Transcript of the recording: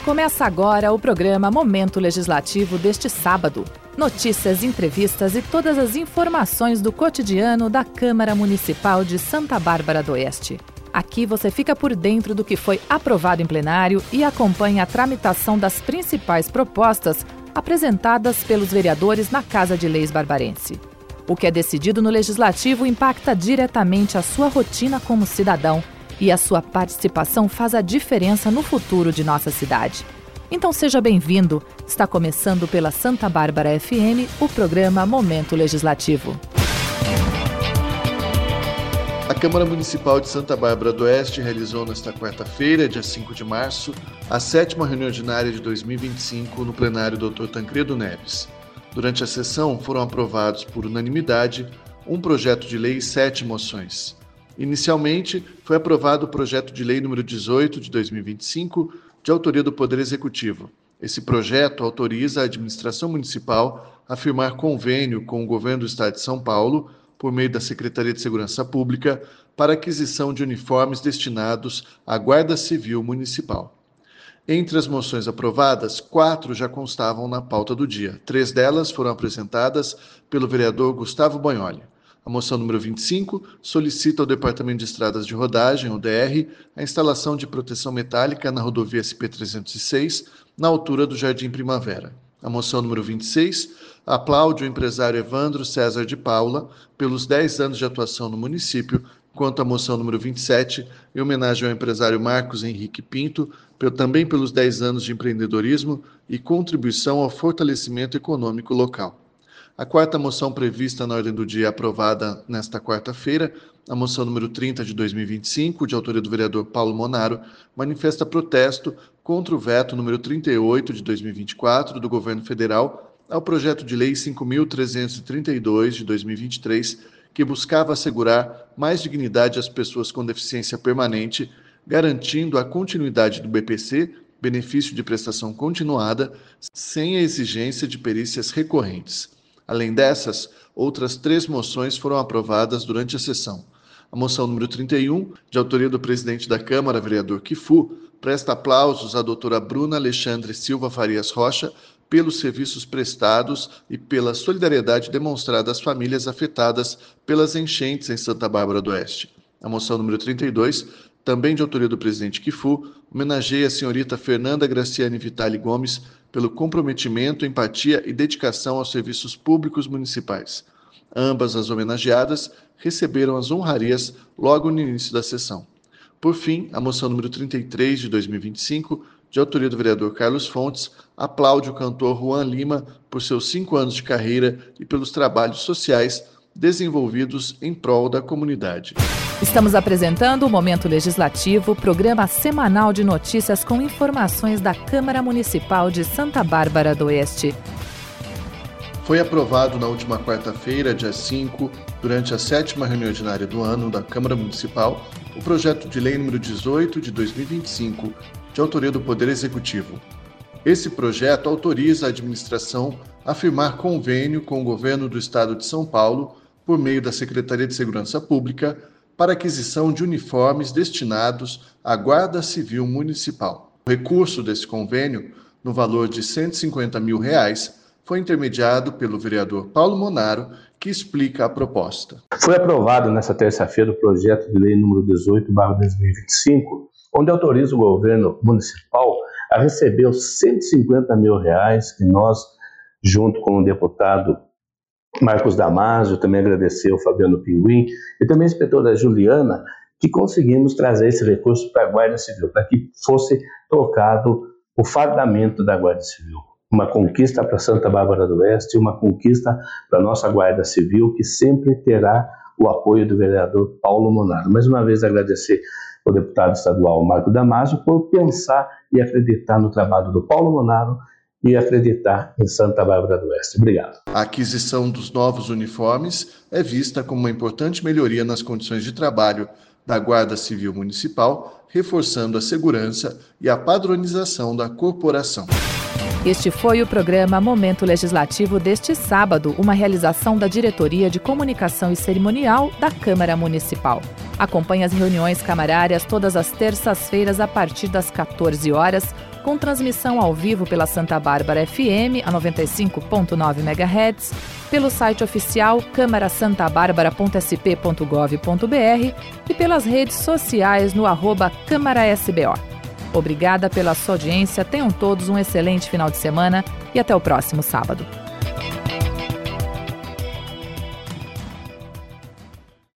Começa agora o programa Momento Legislativo deste sábado. Notícias, entrevistas e todas as informações do cotidiano da Câmara Municipal de Santa Bárbara do Oeste. Aqui você fica por dentro do que foi aprovado em plenário e acompanha a tramitação das principais propostas apresentadas pelos vereadores na Casa de Leis barbarense. O que é decidido no Legislativo impacta diretamente a sua rotina como cidadão e a sua participação faz a diferença no futuro de nossa cidade. Então seja bem-vindo. Está começando pela Santa Bárbara FM o programa Momento Legislativo. A Câmara Municipal de Santa Bárbara do Oeste realizou nesta quarta-feira, dia 5 de março, a 7ª reunião ordinária de 2025 no plenário Dr. Tancredo Neves. Durante a sessão foram aprovados por unanimidade um projeto de lei e 7 moções. Inicialmente, foi aprovado o projeto de lei número 18 de 2025, de autoria do Poder Executivo. Esse projeto autoriza a administração municipal a firmar convênio com o Governo do Estado de São Paulo, por meio da Secretaria de Segurança Pública, para aquisição de uniformes destinados à Guarda Civil Municipal. Entre as moções aprovadas, 4 já constavam na pauta do dia. 3 delas foram apresentadas pelo vereador Gustavo Bonholi. A moção número 25 solicita ao Departamento de Estradas de Rodagem, o DR, a instalação de proteção metálica na rodovia SP-306, na altura do Jardim Primavera. A moção número 26 aplaude o empresário Evandro César de Paula pelos 10 anos de atuação no município, enquanto a moção número 27, em homenagem ao empresário Marcos Henrique Pinto, também pelos 10 anos de empreendedorismo e contribuição ao fortalecimento econômico local. A 4ª moção prevista na ordem do dia aprovada nesta quarta-feira, a moção número 30 de 2025, de autoria do vereador Paulo Monaro, manifesta protesto contra o veto número 38 de 2024 do governo federal ao projeto de lei 5.332 de 2023, que buscava assegurar mais dignidade às pessoas com deficiência permanente, garantindo a continuidade do BPC, benefício de prestação continuada, sem a exigência de perícias recorrentes. Além dessas, outras 3 moções foram aprovadas durante a sessão. A moção número 31, de autoria do presidente da Câmara, vereador Quifu, presta aplausos à doutora Bruna Alexandre Silva Farias Rocha pelos serviços prestados e pela solidariedade demonstrada às famílias afetadas pelas enchentes em Santa Bárbara do Oeste. A moção número 32, também de autoria do presidente Quifu, homenageia a senhorita Fernanda Graciane Vitali Gomes pelo comprometimento, empatia e dedicação aos serviços públicos municipais. Ambas as homenageadas receberam as honrarias logo no início da sessão. Por fim, a moção número 33 de 2025, de autoria do vereador Carlos Fontes, aplaude o cantor Juan Lima por seus 5 anos de carreira e pelos trabalhos sociais desenvolvidos em prol da comunidade. Estamos apresentando o Momento Legislativo, programa semanal de notícias com informações da Câmara Municipal de Santa Bárbara do Oeste. Foi aprovado na última quarta-feira, dia 5, durante a 7ª reunião ordinária do ano da Câmara Municipal, o projeto de lei número 18 de 2025, de autoria do Poder Executivo. Esse projeto autoriza a administração a firmar convênio com o Governo do Estado de São Paulo, por meio da Secretaria de Segurança Pública, para aquisição de uniformes destinados à Guarda Civil Municipal. O recurso desse convênio, no valor de R$ 150 mil, foi intermediado pelo vereador Paulo Monaro, que explica a proposta. Foi aprovado nesta terça-feira o projeto de lei número 18/2025, onde autoriza o governo municipal a receber os R$ 150 mil que nós, junto com o deputado Marcos Damasio, também agradecer ao Fabiano Pinguim e também a inspetora Juliana, que conseguimos trazer esse recurso para a Guarda Civil, para que fosse trocado o fardamento da Guarda Civil. Uma conquista para Santa Bárbara do Oeste, uma conquista para a nossa Guarda Civil, que sempre terá o apoio do vereador Paulo Monaro. Mais uma vez agradecer ao deputado estadual Marcos Damasio por pensar e acreditar no trabalho do Paulo Monaro e acreditar em Santa Bárbara do Oeste. Obrigado. A aquisição dos novos uniformes é vista como uma importante melhoria nas condições de trabalho da Guarda Civil Municipal, reforçando a segurança e a padronização da corporação. Este foi o programa Momento Legislativo deste sábado, uma realização da Diretoria de Comunicação e Cerimonial da Câmara Municipal. Acompanhe as reuniões camarárias todas as terças-feiras a partir das 14 horas com transmissão ao vivo pela Santa Bárbara FM, a 95.9 MHz, pelo site oficial camarasantabarbara.sp.gov.br e pelas redes sociais no @CâmaraSBO. Obrigada pela sua audiência, tenham todos um excelente final de semana e até o próximo sábado.